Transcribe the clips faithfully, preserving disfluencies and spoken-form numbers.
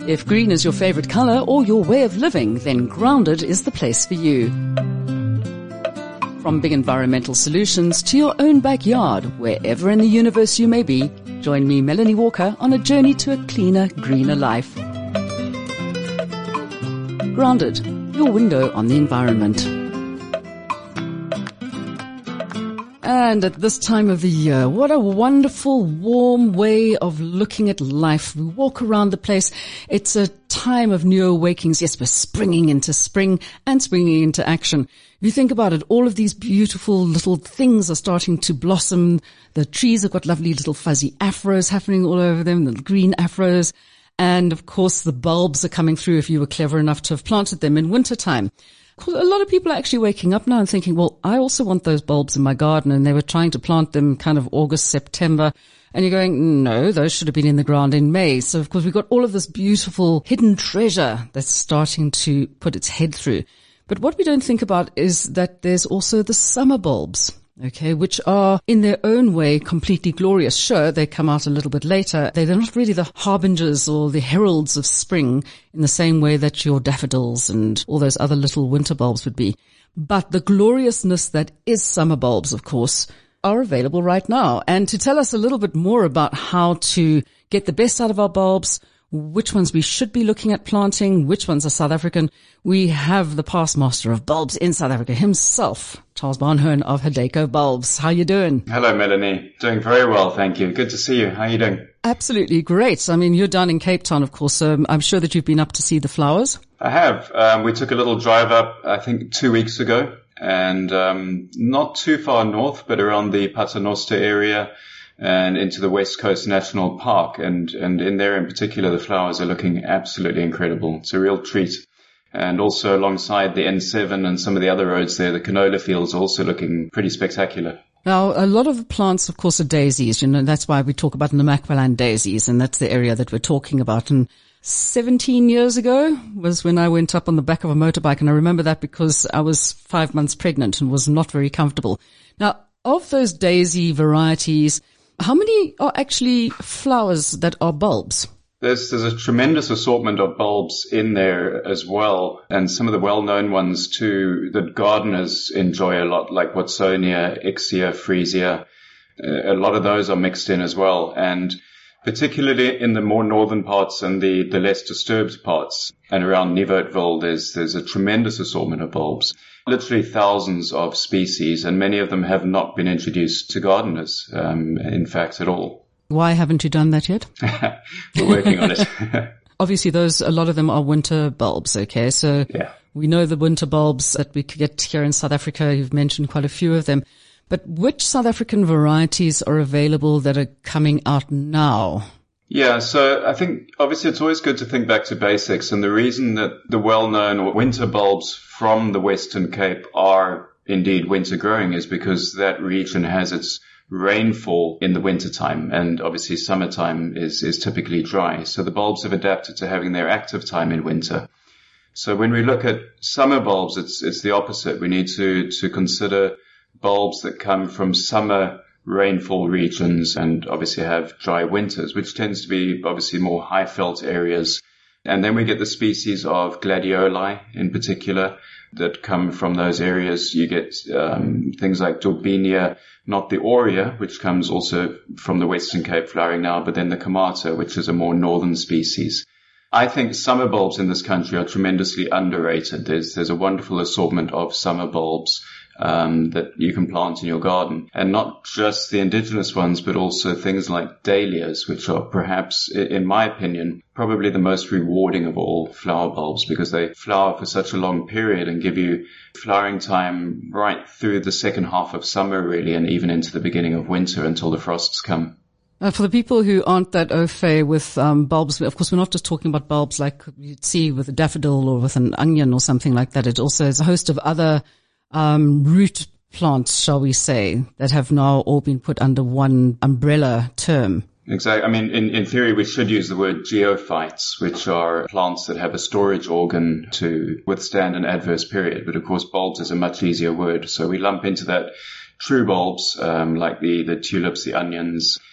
If green is your favorite color or your way of living, then Grounded is the place for you. From big environmental solutions to your own backyard, wherever in the universe you may be, join me, Melanie Walker, on a journey to a cleaner, greener life. Grounded, your window on the environment. And at this time of the year, what a wonderful, warm way of looking at life. We walk around the place. It's a time of new awakenings. Yes, we're springing into spring and springing into action. If you think about it, all of these beautiful little things are starting to blossom. The trees have got lovely little fuzzy afros happening all over them, little green afros. And of course, the bulbs are coming through if you were clever enough to have planted them in wintertime. A lot of people are actually waking up now and thinking, well, I also want those bulbs in my garden, and they were trying to plant them kind of August, September. And you're going, no, those should have been in the ground in May. So, of course, we've got all of this beautiful hidden treasure that's starting to put its head through. But what we don't think about is that there's also the summer bulbs, okay, which are in their own way completely glorious. Sure, they come out a little bit later. They're not really the harbingers or the heralds of spring in the same way that your daffodils and all those other little winter bulbs would be. But the gloriousness that is summer bulbs, of course, are available right now. And to tell us a little bit more about how to get the best out of our bulbs, which ones we should be looking at planting, which ones are South African, we have the past master of bulbs in South Africa himself, Charles Barnhern of Hadeco Bulbs. How you doing? Hello, Melanie. Doing very well, thank you. Good to see you. How are you doing? Absolutely great. I mean, you're down in Cape Town, of course, so I'm sure that you've been up to see the flowers. I have. Um, we took a little drive up, I think, two weeks ago, and um, not too far north, but around the Paternoster area and into the West Coast National Park. And, and in there in particular, the flowers are looking absolutely incredible. It's a real treat. And also alongside the N seven and some of the other roads there, the canola fields are also looking pretty spectacular. Now, a lot of the plants, of course, are daisies. You know, that's why we talk about Namaqualand daisies, and that's the area that we're talking about. And seventeen years ago was when I went up on the back of a motorbike, and I remember that because I was five months pregnant and was not very comfortable. Now, of those daisy varieties, how many are actually flowers that are bulbs? There's, there's a tremendous assortment of bulbs in there as well. And some of the well-known ones too that gardeners enjoy a lot, like Watsonia, Ixia, Freesia. A lot of those are mixed in as well. And particularly in the more northern parts and the, the less disturbed parts and around Nieuwoudtville, there's, there's a tremendous assortment of bulbs. Literally thousands of species, and many of them have not been introduced to gardeners, um, in fact, at all. Why haven't you done that yet? We're working on it. Obviously, those, a lot of them are winter bulbs, okay? So yeah. We know the winter bulbs that we could get here in South Africa. You've mentioned quite a few of them. But which South African varieties are available that are coming out now? Yeah, so I think obviously it's always good to think back to basics. And the reason that the well-known winter bulbs from the Western Cape are indeed winter growing is because that region has its rainfall in the wintertime, and obviously summertime is, is typically dry. So the bulbs have adapted to having their active time in winter. So when we look at summer bulbs, it's, it's the opposite. We need to, to consider bulbs that come from summer rainfall regions and obviously have dry winters, which tends to be obviously more high felt areas. And then we get the species of gladioli in particular that come from those areas. You get um, things like Dorbinia, not the aurea, which comes also from the Western Cape flowering now, but then the Kamata, which is a more northern species. I think summer bulbs in this country are tremendously underrated. There's, there's a wonderful assortment of summer bulbs um, that you can plant in your garden, and not just the indigenous ones, but also things like dahlias, which are perhaps, in my opinion, probably the most rewarding of all flower bulbs, because they flower for such a long period and give you flowering time right through the second half of summer, really, and even into the beginning of winter until the frosts come. Uh, for the people who aren't that au fait with um, bulbs, of course, we're not just talking about bulbs like you'd see with a daffodil or with an onion or something like that. It also is a host of other um, root plants, shall we say, that have now all been put under one umbrella term. Exactly. I mean, in, in theory, we should use the word geophytes, which are plants that have a storage organ to withstand an adverse period. But of course, bulbs is a much easier word. So we lump into that true bulbs, um, like the, the tulips, the onions.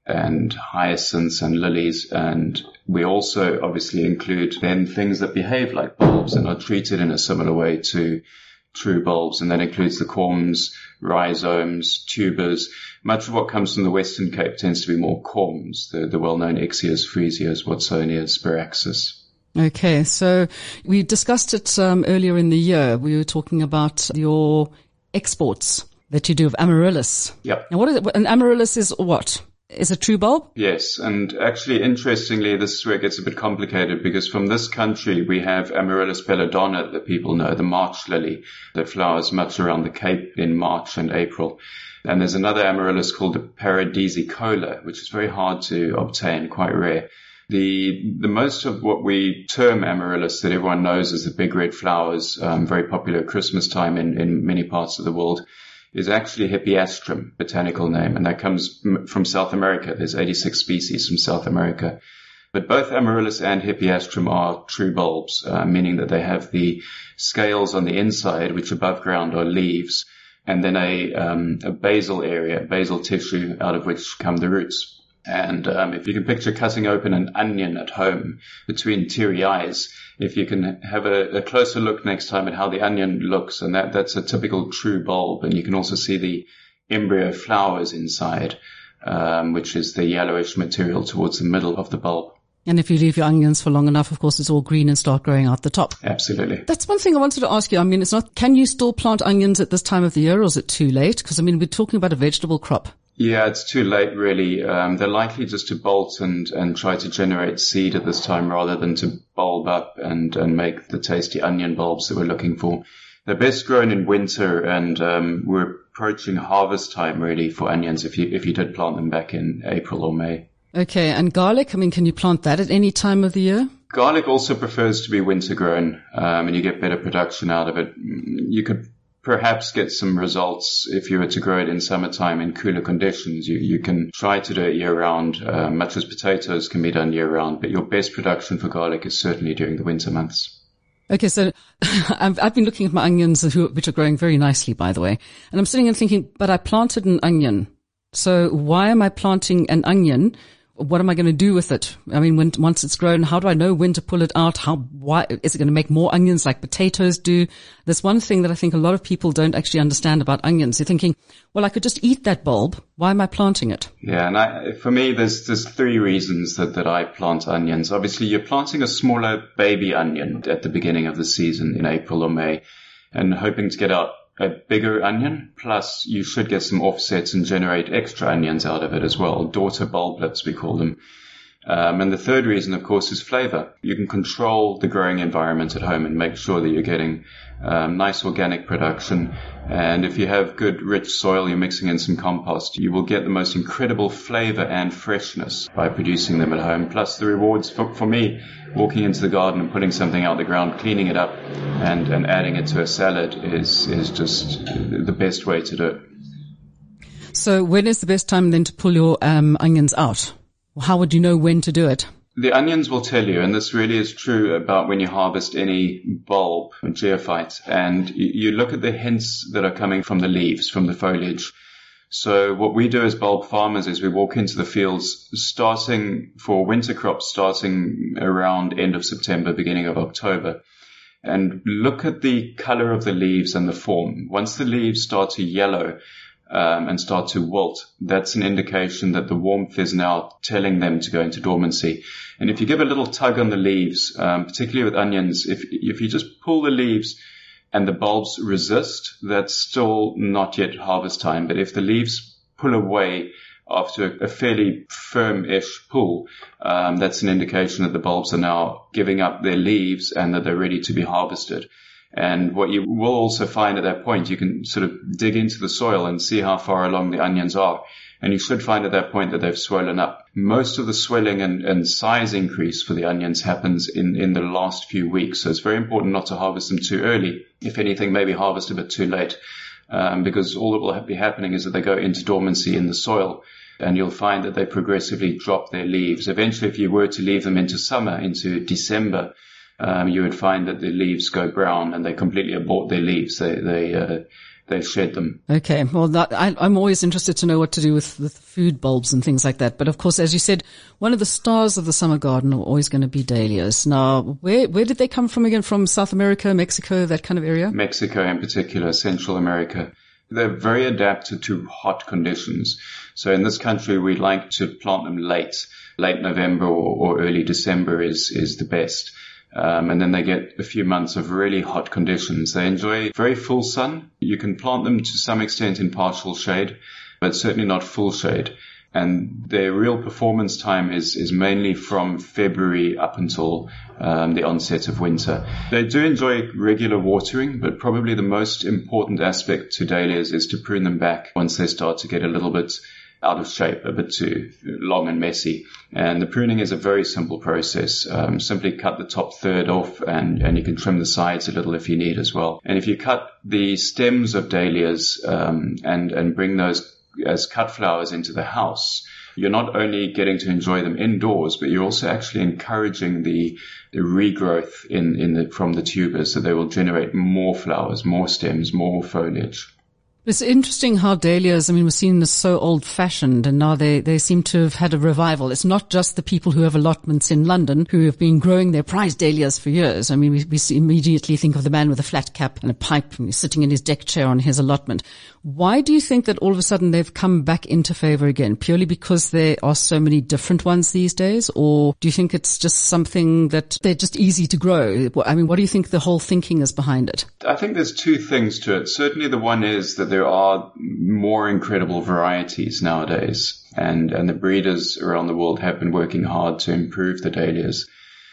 and hyacinths and lilies. And we also obviously include then things that behave like bulbs and are treated in a similar way to true bulbs. And that includes the corms, rhizomes, tubers. Much of what comes from the Western Cape tends to be more corms, the, the well-known Ixias, Freesias, Watsonias, Spiraxis. Okay, so we discussed it um, earlier in the year. We were talking about your exports that you do of amaryllis. Yep. And what is it? An amaryllis is what? Is it true bulb? Yes, and actually, interestingly, this is where it gets a bit complicated, because from this country we have Amaryllis belladonna that people know, the March lily that flowers much around the Cape in March and April. And there's another amaryllis called the Paradisicola, which is very hard to obtain, quite rare. The the most of what we term amaryllis that everyone knows as the big red flowers, um, very popular at Christmas time in, in many parts of the world, is actually Hippeastrum, botanical name, and that comes from South America. There's eighty-six species from South America. But both Amaryllis and Hippeastrum are true bulbs, uh, meaning that they have the scales on the inside, which above ground are leaves, and then a, um, a basal area, basal tissue, out of which come the roots. And um, if you can picture cutting open an onion at home between teary eyes, if you can have a, a closer look next time at how the onion looks, and that, that's a typical true bulb. And you can also see the embryo flowers inside, um, which is the yellowish material towards the middle of the bulb. And if you leave your onions for long enough, of course, it's all green and start growing out the top. Absolutely. That's one thing I wanted to ask you. I mean, it's not, can you still plant onions at this time of the year, or is it too late? Because, I mean, we're talking about a vegetable crop. Yeah, it's too late, really. Um, they're likely just to bolt and, and try to generate seed at this time rather than to bulb up and, and make the tasty onion bulbs that we're looking for. They're best grown in winter, and um, we're approaching harvest time, really, for onions if you if you did plant them back in April or May. Okay, and garlic, I mean, can you plant that at any time of the year? Garlic also prefers to be winter grown, um, and you get better production out of it. You could perhaps get some results if you were to grow it in summertime in cooler conditions. You, you can try to do it year round, uh, much as potatoes can be done year round, but your best production for garlic is certainly during the winter months. Okay, so I've, I've been looking at my onions, which are growing very nicely, by the way, and I'm sitting and thinking, but I planted an onion. So why am I planting an onion? What am I going to do with it? I mean, when, once it's grown, how do I know when to pull it out? How, why, is it going to make more onions like potatoes do? There's one thing that I think a lot of people don't actually understand about onions. They're thinking, well, I could just eat that bulb. Why am I planting it? Yeah, and I, for me, there's, there's three reasons that, that I plant onions. Obviously, you're planting a smaller baby onion at the beginning of the season in April or May and hoping to get out a bigger onion, plus you should get some offsets and generate extra onions out of it as well, daughter bulblets we call them. Um, and the third reason, of course, is flavor. You can control the growing environment at home and make sure that you're getting um, nice organic production. And if you have good, rich soil, you're mixing in some compost, you will get the most incredible flavor and freshness by producing them at home. Plus the rewards for, for me, walking into the garden and putting something out the ground, cleaning it up and, and adding it to a salad is, is just the best way to do it. So when is the best time then to pull your um, onions out? How would you know when to do it? The onions will tell you, and this really is true about when you harvest any bulb, geophyte, and you look at the hints that are coming from the leaves, from the foliage. So what we do as bulb farmers is we walk into the fields starting for winter crops, starting around end of September, beginning of October, and look at the color of the leaves and the form. Once the leaves start to yellow, Um, and start to wilt, that's an indication that the warmth is now telling them to go into dormancy. And if you give a little tug on the leaves, um, particularly with onions, if if you just pull the leaves and the bulbs resist, that's still not yet harvest time. But if the leaves pull away after a fairly firm-ish pull, um, that's an indication that the bulbs are now giving up their leaves and that they're ready to be harvested. And what you will also find at that point, you can sort of dig into the soil and see how far along the onions are. And you should find at that point that they've swollen up. Most of the swelling and, and size increase for the onions happens in, in the last few weeks. So it's very important not to harvest them too early. If anything, maybe harvest a bit too late, um, because all that will be happening is that they go into dormancy in the soil. And you'll find that they progressively drop their leaves. Eventually, if you were to leave them into summer, into December, Um, you would find that the leaves go brown and they completely abort their leaves. They, they, uh, they shed them. Okay. Well, that, I, I'm always interested to know what to do with, with food bulbs and things like that. But of course, as you said, one of the stars of the summer garden are always going to be dahlias. Now, where, where did they come from again? From South America, Mexico, that kind of area? Mexico in particular, Central America. They're very adapted to hot conditions. So in this country, we like to plant them late. Late November or, or early December is, is the best. Um, and then they get a few months of really hot conditions. They enjoy very full sun. You can plant them to some extent in partial shade, but certainly not full shade. And their real performance time is, is mainly from February up until um, the onset of winter. They do enjoy regular watering, but probably the most important aspect to dahlias is to prune them back once they start to get a little bit out of shape, a bit too long and messy. And the pruning is a very simple process. Um, simply cut the top third off, and, and you can trim the sides a little if you need as well. And if you cut the stems of dahlias um, and, and bring those as cut flowers into the house, you're not only getting to enjoy them indoors, but you're also actually encouraging the, the regrowth in, in the, from the tubers, so they will generate more flowers, more stems, more foliage. It's interesting how dahlias, I mean, we're seeing this so old-fashioned, and now they, they seem to have had a revival. It's not just the people who have allotments in London who have been growing their prized dahlias for years. I mean, we, we immediately think of the man with a flat cap and a pipe, and he's sitting in his deck chair on his allotment. Why do you think that all of a sudden they've come back into favor again? Purely because there are so many different ones these days? Or do you think it's just something that they're just easy to grow? I mean, what do you think the whole thinking is behind it? I think there's two things to it. Certainly the one is that there are more incredible varieties nowadays, and, and the breeders around the world have been working hard to improve the dahlias.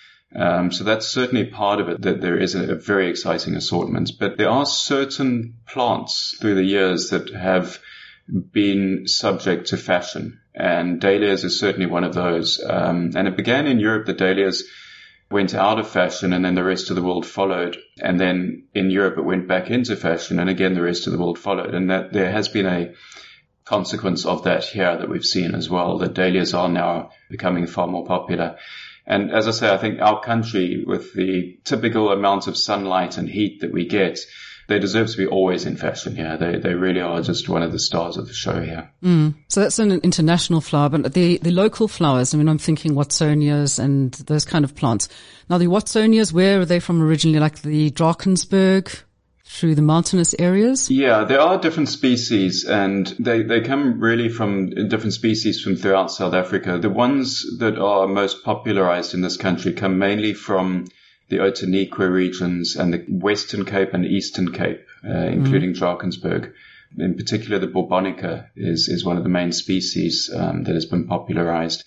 Um, so that's certainly part of it, that there is a, a very exciting assortment. But there are certain plants through the years that have been subject to fashion, and dahlias is certainly one of those. Um, and it began in Europe. The dahlias went out of fashion, and then the rest of the world followed. And then in Europe, it went back into fashion, and again, the rest of the world followed. And that there has been a consequence of that here that we've seen as well. The dahlias are now becoming far more popular. And as I say, I think our country, with the typical amount of sunlight and heat that we get, they deserve to be always in fashion here. They they really are just one of the stars of the show here. Mm. So that's an international flower, but the, the local flowers, I mean, I'm thinking Watsonias and those kind of plants. Now, the Watsonias, where are they from originally? Like the Drakensberg, through the mountainous areas? Yeah, there are different species, and they, they come really from different species from throughout South Africa. The ones that are most popularized in this country come mainly from the Outeniqua regions and the Western Cape and Eastern Cape, uh, including mm. Drakensberg. In particular, the Bourbonica is, is one of the main species um, that has been popularized.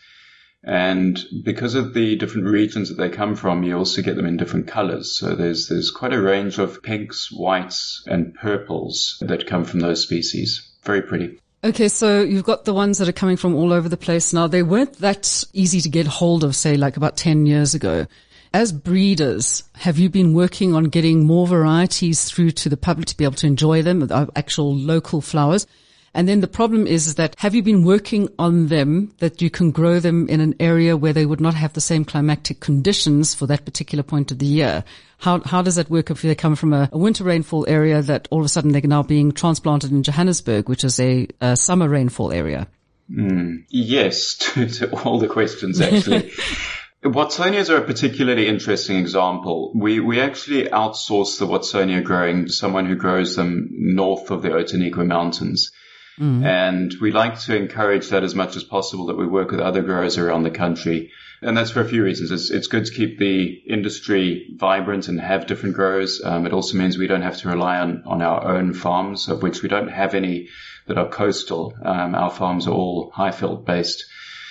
And because of the different regions that they come from, you also get them in different colors. So there's there's quite a range of pinks, whites, and purples that come from those species. Very pretty. Okay, so you've got the ones that are coming from all over the place now. They weren't that easy to get hold of, say, like about ten years ago. As breeders, have you been working on getting more varieties through to the public to be able to enjoy them, actual local flowers? And then the problem is, is that have you been working on them that you can grow them in an area where they would not have the same climatic conditions for that particular point of the year? How how does that work if they come from a, a winter rainfall area that all of a sudden they're now being transplanted in Johannesburg, which is a, a summer rainfall area? Mm, yes, to, to all the questions, actually. Watsonias are a particularly interesting example. We we actually outsource the Watsonia growing to someone who grows them north of the Outeniqua Mountains. Mm. And we like to encourage that as much as possible, that we work with other growers around the country. And that's for a few reasons. It's, it's good to keep the industry vibrant and have different growers. Um, it also means we don't have to rely on, on our own farms, of which we don't have any that are coastal. Um, our farms are all Highveld based.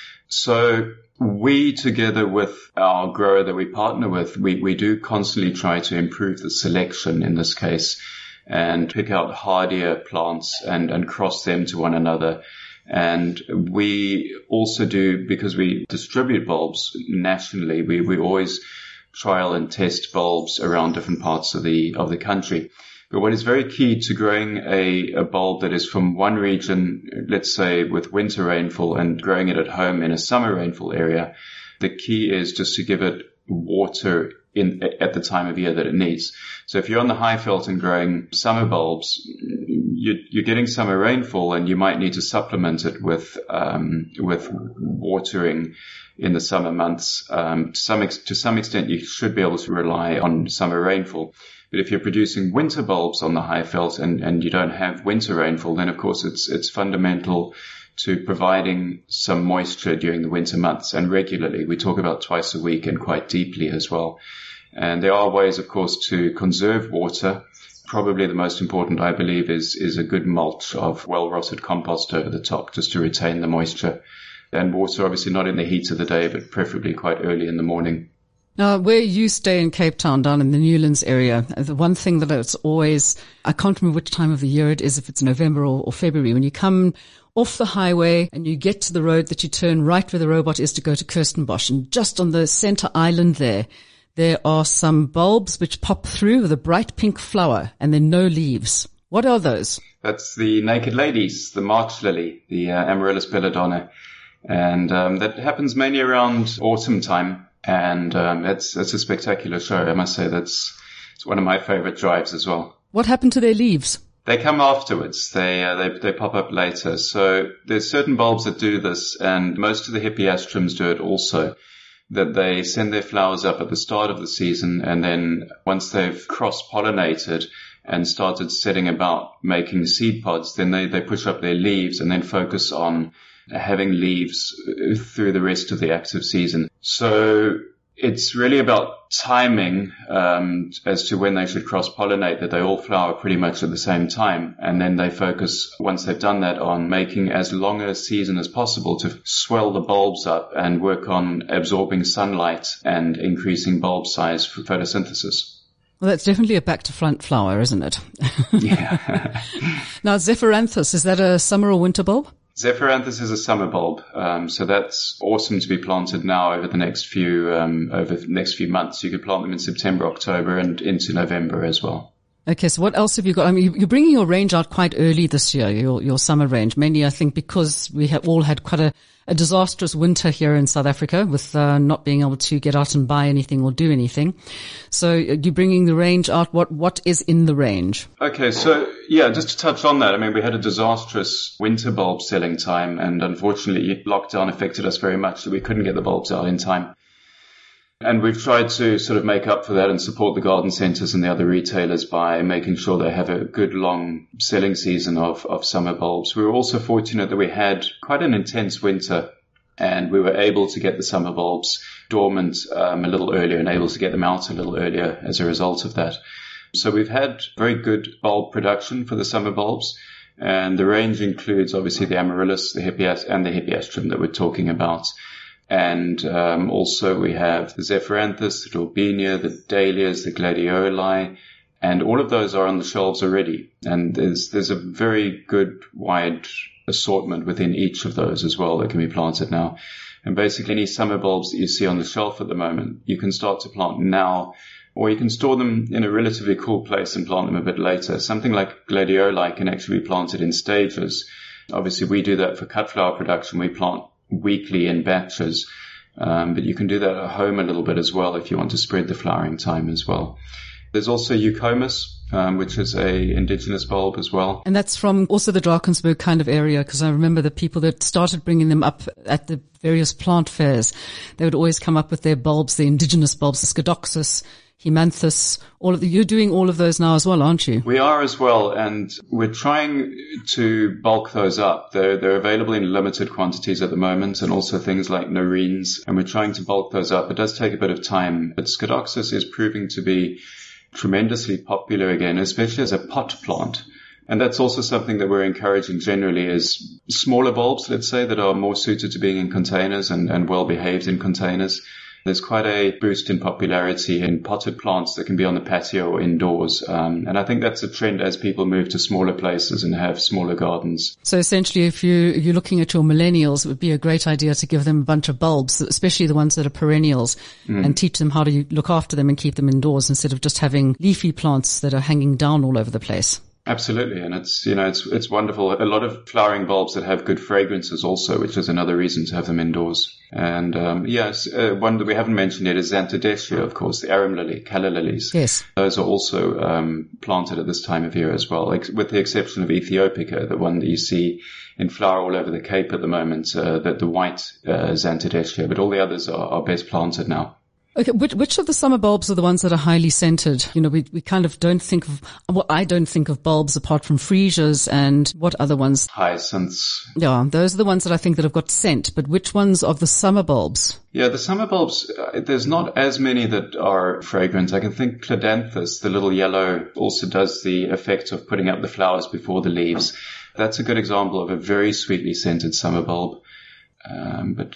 So we, together with our grower that we partner with, we, we do constantly try to improve the selection in this case, and pick out hardier plants and, and cross them to one another. And we also do, because we distribute bulbs nationally, we, we always trial and test bulbs around different parts of the, of the country. But what is very key to growing a, a bulb that is from one region, let's say with winter rainfall, and growing it at home in a summer rainfall area, the key is just to give it water in at the time of year that it needs. So if you're on the high veld and growing summer bulbs, you're, you're getting summer rainfall, and you might need to supplement it with um, with watering in the summer months. Um, to some ex- to some extent, you should be able to rely on summer rainfall. But if you're producing winter bulbs on the high veld and, and you don't have winter rainfall, then of course it's it's fundamental to providing some moisture during the winter months, and regularly. We talk about twice a week and quite deeply as well. And there are ways, of course, to conserve water. Probably the most important, I believe, is is a good mulch of well-rotted compost over the top, just to retain the moisture. And water, obviously not in the heat of the day, but preferably quite early in the morning. Now, where you stay in Cape Town, down in the Newlands area, the one thing that it's always, I can't remember which time of the year it is, if it's November or, or February, when you come off the highway and you get to the road that you turn right where the robot is to go to Kirstenbosch, and just on the center island there, there are some bulbs which pop through with a bright pink flower and then no leaves. What are those? That's the naked ladies, the March lily, the uh, Amaryllis belladonna. And um, that happens mainly around autumn time. And um, it's it's a spectacular show. I must say that's it's one of my favorite drives as well. What happened to their leaves? They come afterwards. They uh, they they pop up later. So there's certain bulbs that do this, and most of the hippeastrums do it also. That they send their flowers up at the start of the season, and then once they've cross-pollinated and started setting about making seed pods, then they they push up their leaves and then focus on having leaves through the rest of the active season. So it's really about timing um, as to when they should cross-pollinate, that they all flower pretty much at the same time. And then they focus, once they've done that, on making as long a season as possible to swell the bulbs up and work on absorbing sunlight and increasing bulb size for photosynthesis. Well, that's definitely a back-to-front flower, isn't it? Yeah. Now, Zephyranthus, is that a summer or winter bulb? Zephyranthus is a summer bulb, um, so that's awesome to be planted now over the next few um, over the next few months. You could plant them in September, October, and into November as well. Okay, so what else have you got? I mean, you're bringing your range out quite early this year, your your summer range, mainly I think because we have all had quite a, a disastrous winter here in South Africa with uh, not being able to get out and buy anything or do anything. So you're bringing the range out. What what is in the range? Okay, so yeah, just to touch on that, I mean, we had a disastrous winter bulb selling time, and unfortunately lockdown affected us very much, so we couldn't get the bulbs out in time. And we've tried to sort of make up for that and support the garden centres and the other retailers by making sure they have a good long selling season of, of summer bulbs. We were also fortunate that we had quite an intense winter, and we were able to get the summer bulbs dormant um, a little earlier and able to get them out a little earlier as a result of that. So we've had very good bulb production for the summer bulbs. And the range includes obviously the amaryllis, the hippeast- and the hippeastrum that we're talking about. And um, also we have the Zephyranthus, the Daubenia, the Dahlias, the Gladioli, and all of those are on the shelves already. And there's there's a very good wide assortment within each of those as well that can be planted now. And basically any summer bulbs that you see on the shelf at the moment, you can start to plant now, or you can store them in a relatively cool place and plant them a bit later. Something like Gladioli can actually be planted in stages. Obviously we do that for cut flower production. We plant weekly in batches, um, but you can do that at home a little bit as well if you want to spread the flowering time as well. There's also Eucomis, um, which is a indigenous bulb as well. And that's from also the Drakensberg kind of area, because I remember the people that started bringing them up at the various plant fairs, they would always come up with their bulbs, the indigenous bulbs, the Scodoxus, Hemanthus, all of the, you're doing all of those now as well, aren't you? We are as well, and we're trying to bulk those up. They're, they're available in limited quantities at the moment, and also things like Norines, and we're trying to bulk those up. It does take a bit of time, but Scodoxus is proving to be tremendously popular again, especially as a pot plant. And that's also something that we're encouraging generally, is smaller bulbs, let's say, that are more suited to being in containers and, and well behaved in containers. There's quite a boost in popularity in potted plants that can be on the patio or indoors. Um, and I think that's a trend as people move to smaller places and have smaller gardens. So essentially, if you, you're looking at your millennials, it would be a great idea to give them a bunch of bulbs, especially the ones that are perennials, mm. and teach them how to look after them and keep them indoors instead of just having leafy plants that are hanging down all over the place. Absolutely. And it's, you know, it's, it's wonderful. A lot of flowering bulbs that have good fragrances also, which is another reason to have them indoors. And, um, yes, uh, one that we haven't mentioned yet is Xanthidestia, of course, the arum lily, calla lilies. Yes. Those are also, um, planted at this time of year as well, like, with the exception of Ethiopica, the one that you see in flower all over the Cape at the moment, uh, the, the white, uh, Xanthidestia, but all the others are, are best planted now. Okay, which, which of the summer bulbs are the ones that are highly scented? You know, we, we kind of don't think of, well, I don't think of bulbs apart from freesias and what other ones? Hyacinths. Yeah, those are the ones that I think that have got scent, but which ones of the summer bulbs? Yeah, the summer bulbs, uh, there's not as many that are fragrant. I can think Clodanthus, the little yellow, also does the effect of putting up the flowers before the leaves. That's a good example of a very sweetly scented summer bulb. Um, but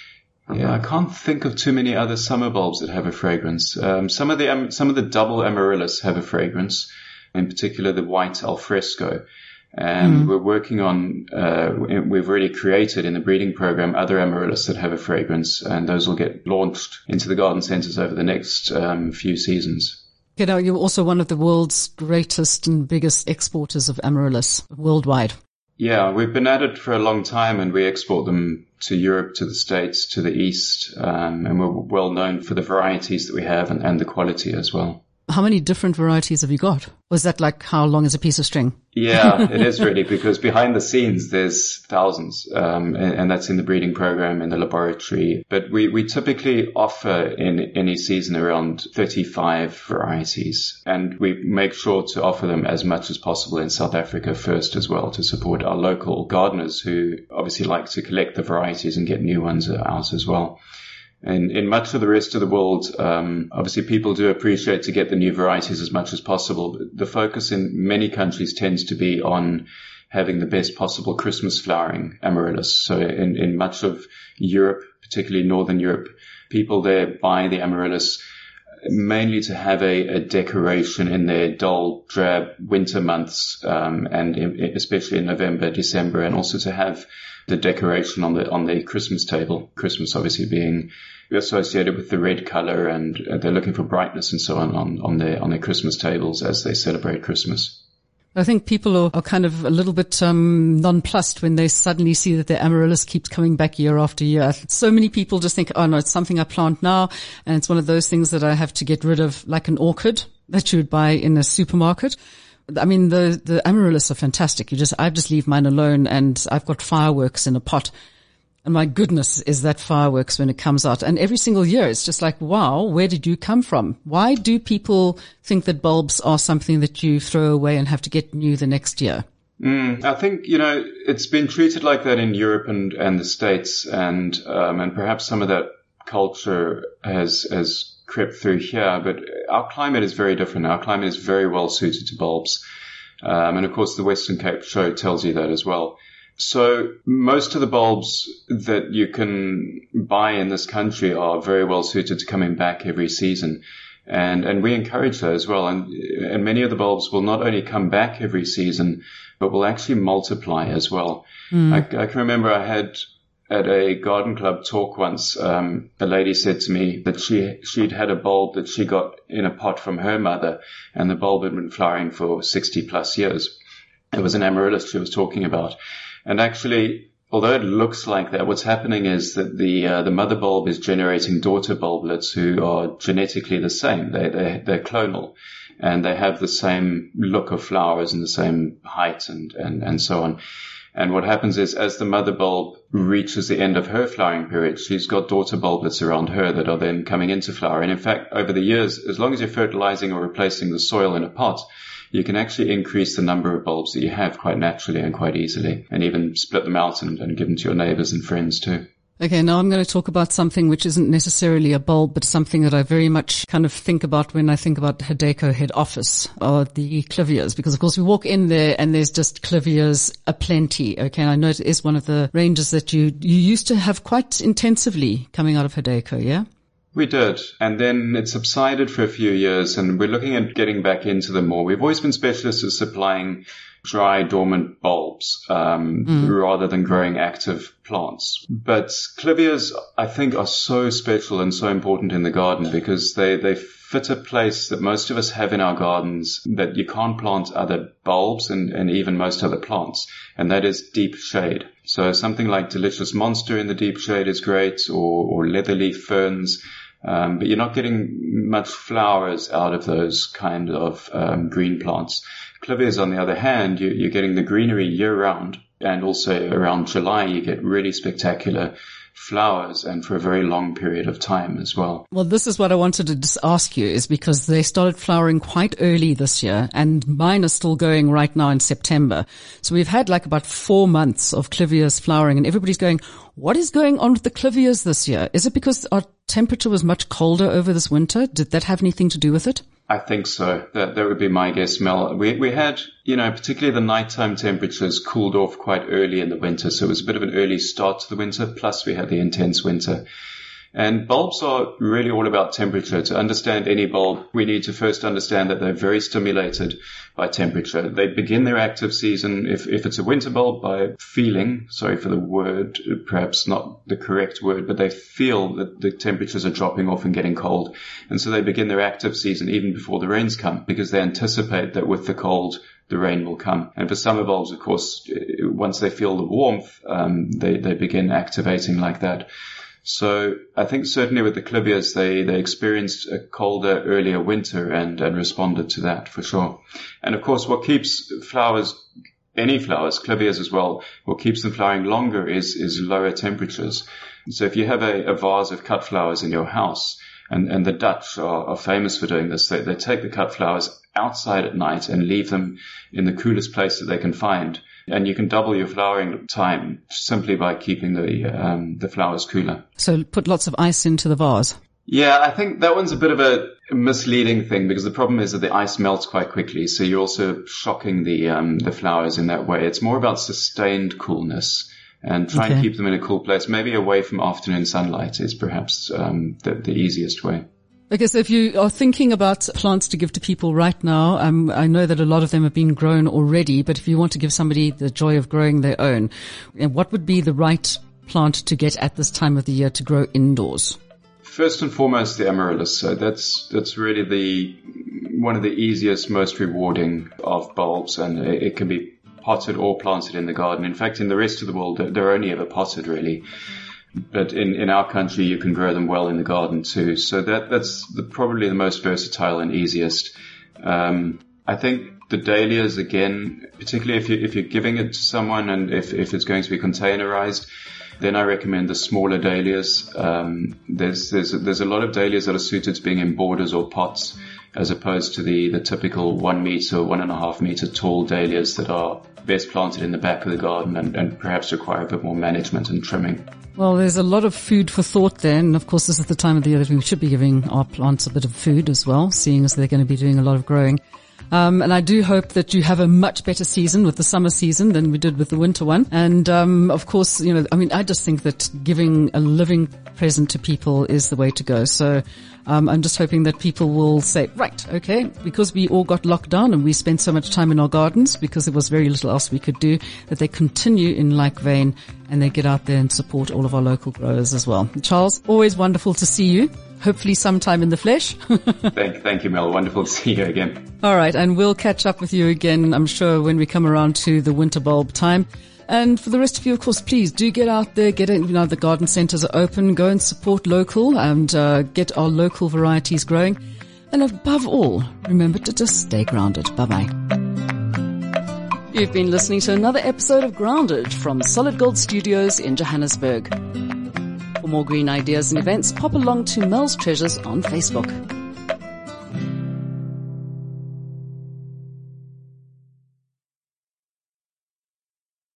yeah, I can't think of too many other summer bulbs that have a fragrance. Um, some of the um, some of the double amaryllis have a fragrance, in particular the white alfresco. And mm. we're working on, uh, we've already created in the breeding program other amaryllis that have a fragrance, and those will get launched into the garden centres over the next um, few seasons. You know, you're also one of the world's greatest and biggest exporters of amaryllis worldwide. Yeah, we've been at it for a long time, and we export them to Europe, to the States, to the East, um, and we're well known for the varieties that we have and, and the quality as well. How many different varieties have you got? Was that like how long is a piece of string? Yeah, it is really, because behind the scenes there's thousands, um, and, and that's in the breeding program, in the laboratory. But we, we typically offer in any season around thirty-five varieties, and we make sure to offer them as much as possible in South Africa first as well, to support our local gardeners who obviously like to collect the varieties and get new ones out as well. And in much of the rest of the world, um, obviously people do appreciate to get the new varieties as much as possible. But the focus in many countries tends to be on having the best possible Christmas flowering amaryllis. So in, in much of Europe, particularly Northern Europe, people there buy the amaryllis mainly to have a, a decoration in their dull, drab winter months, um, and in, especially in November, December, and also to have the decoration on the on the Christmas table. Christmas obviously being associated with the red color, and they're looking for brightness and so on on, on their on their Christmas tables as they celebrate Christmas. I think people are, are kind of a little bit um, nonplussed when they suddenly see that their amaryllis keeps coming back year after year. So many people just think, oh no, it's something I plant now, and it's one of those things that I have to get rid of, like an orchid that you would buy in a supermarket. I mean, the, the amaryllis are fantastic. You just, I just leave mine alone, and I've got fireworks in a pot. And my goodness, is that fireworks when it comes out. And every single year, it's just like, wow, where did you come from? Why do people think that bulbs are something that you throw away and have to get new the next year? Mm, I think, you know, it's been treated like that in Europe and, and the States, and, um, and perhaps some of that culture has, has crept through here, but our climate is very different. Our climate is very well suited to bulbs. Um, and of course the Western Cape show tells you that as well. So most of the bulbs that you can buy in this country are very well suited to coming back every season. And, and we encourage that as well. And, and many of the bulbs will not only come back every season, but will actually multiply as well. Mm. I, I can remember I had at a garden club talk once, um, a lady said to me that she, she'd had a bulb that she got in a pot from her mother, and the bulb had been flowering for sixty plus years. It was an amaryllis she was talking about. And actually, although it looks like that, what's happening is that the uh, the mother bulb is generating daughter bulblets who are genetically the same. They, they, they're clonal, and they have the same look of flowers and the same height and, and, and so on. And what happens is, as the mother bulb reaches the end of her flowering period, she's got daughter bulblets around her that are then coming into flower. And in fact, over the years, as long as you're fertilizing or replacing the soil in a pot, you can actually increase the number of bulbs that you have quite naturally and quite easily, and even split them out and, and give them to your neighbors and friends too. Okay, now I'm going to talk about something which isn't necessarily a bulb, but something that I very much kind of think about when I think about Hadeco head office, or the clivias, because of course we walk in there and there's just clivias aplenty. Okay, and I know it is one of the ranges that you, you used to have quite intensively coming out of Hadeco, yeah? We did, and then it subsided for a few years, and we're looking at getting back into them more. We've always been specialists at supplying dry, dormant bulbs, um, mm. rather than growing active plants. But clivias, I think, are so special and so important in the garden because they, they fit a place that most of us have in our gardens that you can't plant other bulbs and, and even most other plants, and that is deep shade. So something like Delicious Monster in the deep shade is great, or, or leatherleaf ferns. Um, but you're not getting much flowers out of those kind of um, green plants. Clivias, on the other hand, you, you're getting the greenery year round, and also around July you get really spectacular flowers, and for a very long period of time as well. Well, this is what I wanted to just ask you, is because they started flowering quite early this year, and mine are still going right now in September. So we've had like about four months of clivias flowering, and everybody's going, what is going on with the clivias this year? Is it because our temperature was much colder over this winter? Did that have anything to do with it? I think so. That that would be my guess, Mel. We we had, you know, particularly the nighttime temperatures cooled off quite early in the winter, so it was a bit of an early start to the winter, plus we had the intense winter. And bulbs are really all about temperature. To understand any bulb, we need to first understand that they're very stimulated by temperature. They begin their active season, if, if it's a winter bulb, by feeling, sorry for the word, perhaps not the correct word, but they feel that the temperatures are dropping off and getting cold. And so they begin their active season even before the rains come, because they anticipate that with the cold, the rain will come. And for summer bulbs, of course, once they feel the warmth, um, they, they begin activating like that. So I think certainly with the clivias, they, they experienced a colder, earlier winter and, and responded to that for sure. And of course, what keeps flowers, any flowers, clivias as well, what keeps them flowering longer is, is lower temperatures. So if you have a, a vase of cut flowers in your house, and, and the Dutch are, are famous for doing this, they, they take the cut flowers outside at night and leave them in the coolest place that they can find. And you can double your flowering time simply by keeping the um, the flowers cooler. So put lots of ice into the vase. Yeah, I think that one's a bit of a misleading thing, because the problem is that the ice melts quite quickly. So you're also shocking the um, the flowers in that way. It's more about sustained coolness, and try okay. and keep them in a cool place. Maybe away from afternoon sunlight is perhaps um, the, the easiest way. Okay, so if you are thinking about plants to give to people right now, um, I know that a lot of them have been grown already, but if you want to give somebody the joy of growing their own, what would be the right plant to get at this time of the year to grow indoors? First and foremost, the amaryllis. So that's, that's really the, one of the easiest, most rewarding of bulbs, and it, it can be potted or planted in the garden. In fact, in the rest of the world, they're only ever potted really. But in, in our country, you can grow them well in the garden too. So that, that's the, probably the most versatile and easiest. Um, I think the dahlias, again, particularly if you, if you're giving it to someone and if, if it's going to be containerized, then I recommend the smaller dahlias. Um, there's, there's, there's a lot of dahlias that are suited to being in borders or pots, as opposed to the, the typical one meter, one and a half meter tall dahlias that are best planted in the back of the garden and, and perhaps require a bit more management and trimming. Well, there's a lot of food for thought there, and of course this is the time of the year that we should be giving our plants a bit of food as well, seeing as they're going to be doing a lot of growing. Um, and I do hope that you have a much better season with the summer season than we did with the winter one. And, um, of course, you know, I mean, I just think that giving a living present to people is the way to go. So, um, I'm just hoping that people will say, right, okay, because we all got locked down and we spent so much time in our gardens because there was very little else we could do, that they continue in like vein and they get out there and support all of our local growers as well. Charles, always wonderful to see you. Hopefully sometime in the flesh. thank, thank you, Mel. Wonderful to see you again. All right. And we'll catch up with you again, I'm sure, when we come around to the winter bulb time. And for the rest of you, of course, please do get out there, get it, you know, the garden centers are open, go and support local and, uh, get our local varieties growing. And above all, remember to just stay grounded. Bye bye. You've been listening to another episode of Grounded from Solid Gold Studios in Johannesburg. For more green ideas and events, pop along to Mel's Treasures on Facebook.